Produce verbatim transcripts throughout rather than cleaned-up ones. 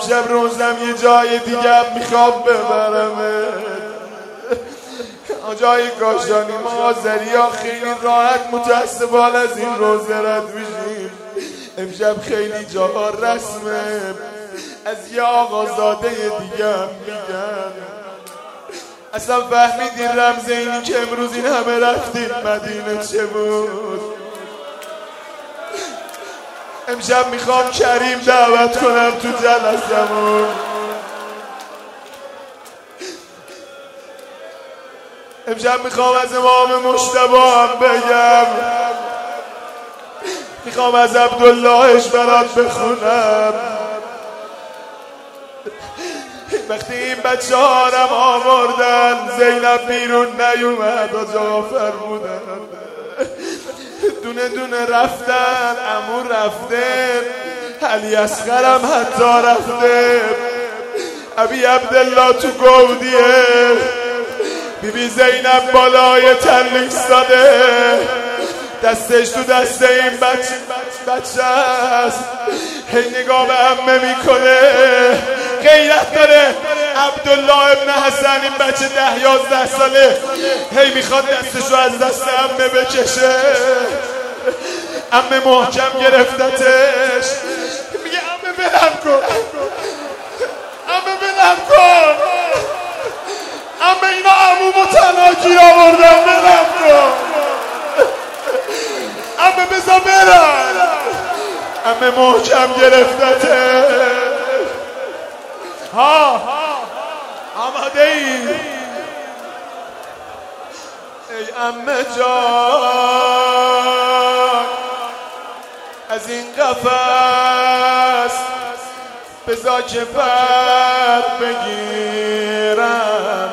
امشب روزم یه جای دیگه میخوام ببرمه، جای کاشانی. ما آذریا خیلی راحت متاسفانه از این روزه رد میشیم. امشب خیلی جاها رسمه، از یه آقازاده دیگه هم میگن. اصلا فهمیدین رمز اینی که امروز این همه رفتیم مدینه چه بود؟ امشب میخوام کریم دعوت کنم تو جلسمون. امشب میخوام از امام مجتبی هم بگم، میخوام از عبداللهش برات بخونم. وقتی این بچه هارم آوردن زینب بیرون نیومد و جعفر بودن، دونه دونه رفتن، عمو رفته، علی اصغرم حتی رفته، ابی عبدالله تو گودیه، بی بی زینب بالای تل ایستاده، دستش تو دست این بچه بچه است، هی نگاه به عمه میکنه، غیرت داره. عبدالله ابن حسن این بچه ده یازده ساله هی میخواد دستشو از دست عمه بکشه، عمه محکم گرفتتش، میگه عمه بلند کن، عمه بلند کن، عمه اینا عمومو تنها گیر آوردن، بلند کن، عمه بذار برن. عمه محکم گرفتته. ها آماده ای؟ ای عمه جان از این قفس بذار که پر بگیرم،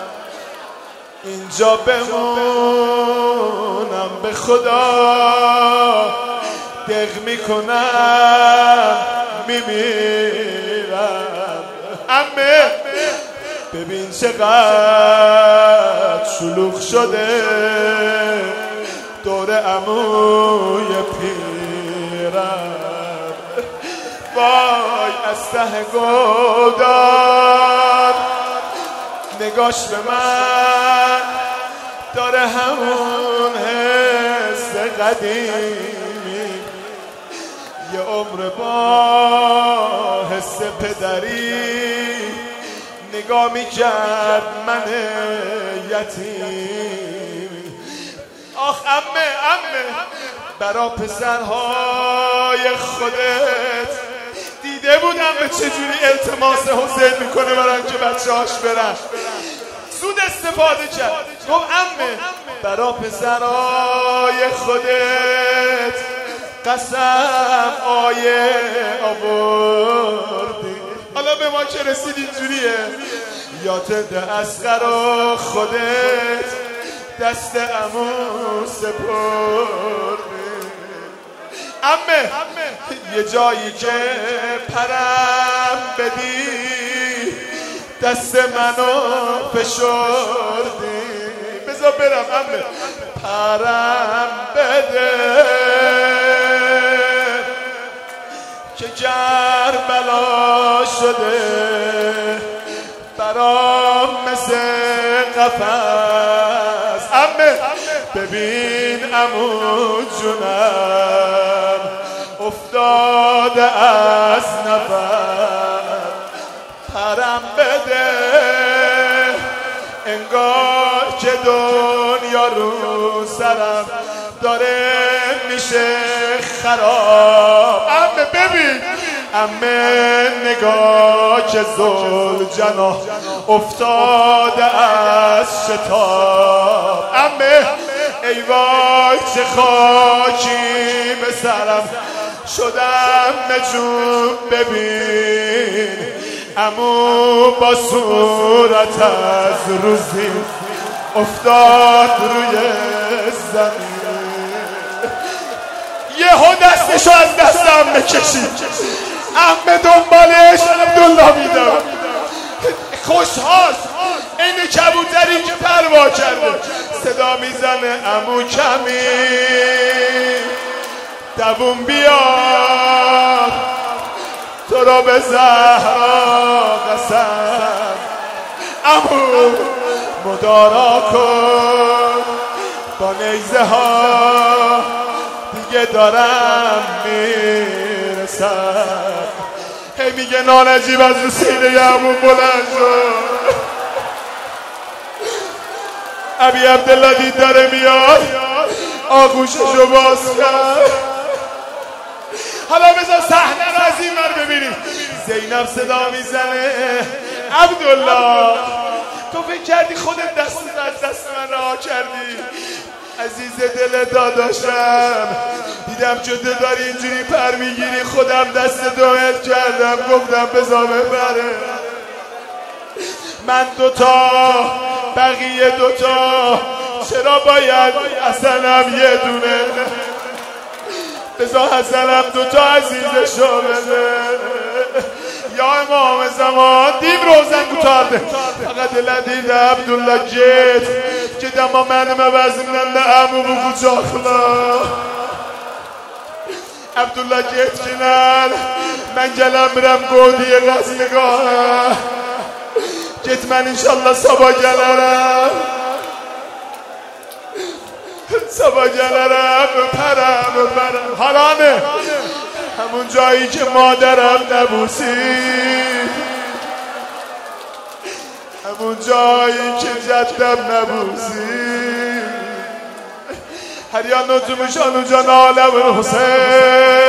اینجا بمونم به خدا دق میکنم میمیرم. عمه ببین چقدر شلوغ شده دور عموی پیرم، وای از ته گودار نگاش به من داره همون حس قدیمی، یه عمر با حس پدری نگاه میکرد من یتیم. آخ عمه عمه برا پسرهای خودت دیده بودم به چجوری التماس حسین میکنه برای که بچه هاش برن، سود استفاده کرد. گفت عمه برا پسرهای خودت قسم آیه آوردی، حالا به ما که رسید اینجوریه، یاتد اصغر و خودت دست عمو سپردی. عمه یه جایی که پرم بدی دست منو فشردی، بذار برم عمه، پرم بده که کربلا شده برام مثل قفس. عمه ببین عمو جونم افتاده از نفس، پرم بده انگار که دنیا رو سرم داره میشه خراب. عمه ببین، عمه نگاه که ذوالجناح افتاده از شتاب. عمه ای وای چه خاکی به سرم شدم جون، ببین عمو با صورت از روزی افتاد روی زمین، یهو دستشو از دستم بکشید، عمه دنبالش عبدالله میدم خوشحال این کبوتری که پروا کرده، صدا میزنه عمو کمی دووم بیار، تو را به زهرا قسم عمو مدارا کن با نیزه ها دیگه دارم میرسم. هی میگه نانجیب از رو سینه عمو بلند شد. ابی عبدالله دید داره میاد آغوششو باز کرد. حالا بذار صحنه رو از این ور ببینید. زینب صدا میزنه عبدالله تو فکر کردی خودت دست از دست من رها کردی؟ عزیز دل داداشم دیدم جده داری اینجوری پر میگیری خودم دست دوت کردم گفتم بذار ببره. من دوتا بقیه دوتا چرا باید حسنم یه دونه؟ بذار حسنم دوتا عزیزشو بده. یا امام زمان دیم روزن گوتارده فقط لدید عبدالله جد جد اما منم وزمنم نه امو بگو جاخلا عبدالله جد کنن من جلم برم گودی غزنگاه جد من انشالله سبا جلرم سبا جلرم پرم پرم حرامه همون جایی که مادرم نبوسی همون جایی که جدم نبوسی هریان نجومشان و جان عالم حسین